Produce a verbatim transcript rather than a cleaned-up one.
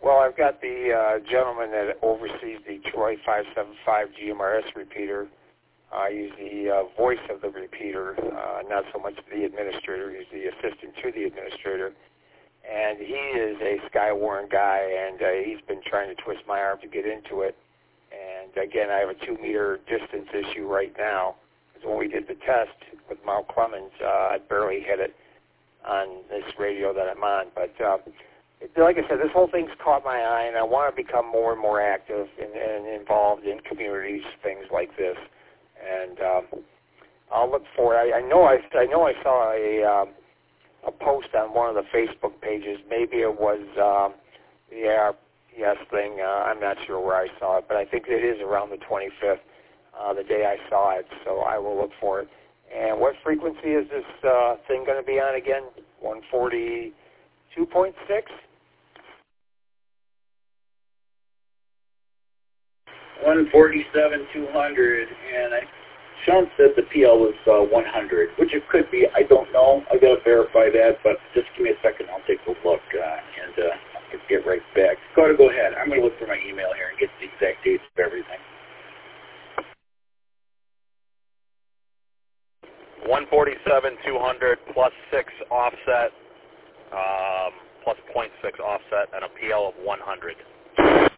Well, I've got the uh, gentleman that oversees the Troy five seven five G M R S repeater. I use the uh, voice of the repeater, uh, not so much the administrator. He's the assistant to the administrator. And he is a Skywarn guy, and uh, he's been trying to twist my arm to get into it. And again, I have a two-meter distance issue right now. Because when we did the test with Mount Clemens, uh, I barely hit it on this radio that I'm on. But uh, it, like I said, this whole thing's caught my eye, and I want to become more and more active and, and involved in communities, things like this. And um, I'll look for it. I, I know I, I know I saw a um, a post on one of the Facebook pages. Maybe it was um, the A R P S thing. Uh, I'm not sure where I saw it, but I think it is around the twenty-fifth, uh, the day I saw it. So I will look for it. And what frequency is this uh, thing going to be on again? one forty-two point six? one forty-seven two hundred, and I, Sean said the P L was uh, one hundred, which it could be. I don't know. I got to verify that, but just give me a second. I'll take a look uh, and uh, I'll get right back. Go to go ahead. I'm going to look for my email here and get the exact dates of everything. one forty-seven two hundred plus six offset, um, plus point six offset, and a P L of one hundred.